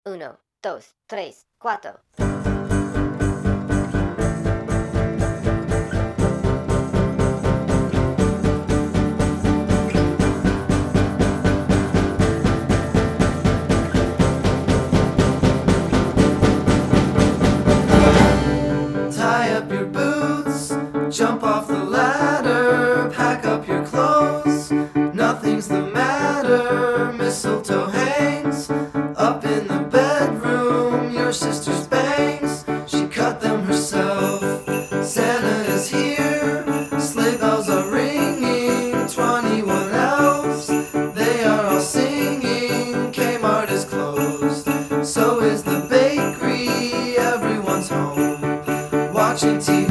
Uno, dos, tres, cuatro. Tie up your boots, jump off the ladder, pack up your clothes, nothing's the matter. Mistletoe hangs up in the bedroom, your sister's bangs, she cut them herself. Santa is here, sleigh bells are ringing, 21 elves, they are all singing. Kmart is closed, so is the bakery, everyone's home watching TV.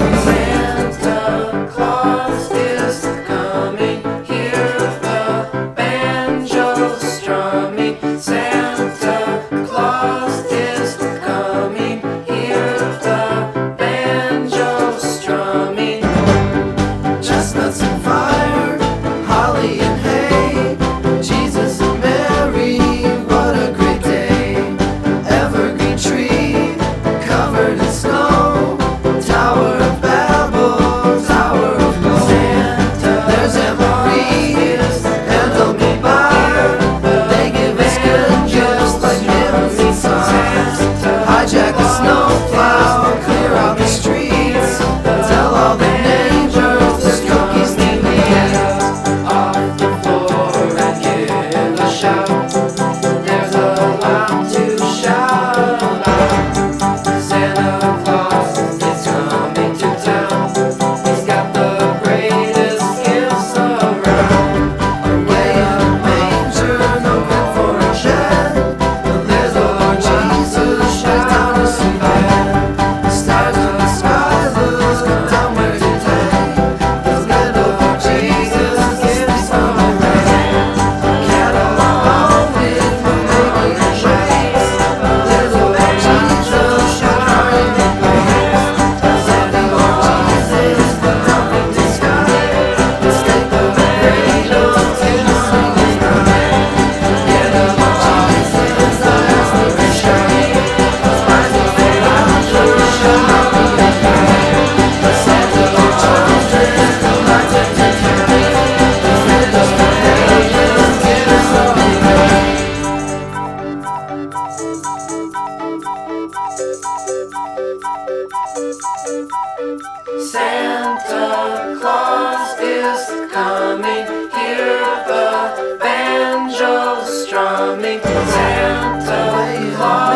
Santa Claus is coming, hear the banjos strumming. Santa Claus is coming, hear the banjos strumming. Chestnuts and fire, holly and hay, Jesus and Mary, what a great day. Evergreen tree, covered in snow, Tower of Babel, Tower of Gold. Santa, there's Aunt Marie and Uncle Bob. They give us good gifts like hymns and songs. Hijack the snowplow, clear out the streets. Tell all the neighbors there's cookies to eat. Off the floor and give a shout. There's a lot to shout about. Santa Claus is coming to town. He's got the greatest gifts around. Away in a manger, no bed for a shed. The little Lord Jesus lies down to sleep. The stars in the sky look down where today. The little Lord Jesus gives them away. Cattle are with the baby and waits. The little Lord Jesus crying in place. Sandy Lord Jesus, the coming to sky. The stake of the cradle to the singing night. Yeah, the Lord Jesus, the last thing to shine. Rising from laughter, shall be a night. The Santa Lord children, the lights of the county. The friend of the heavens, give us all the night. Santa Claus is coming, hear the banjos strumming. Santa Claus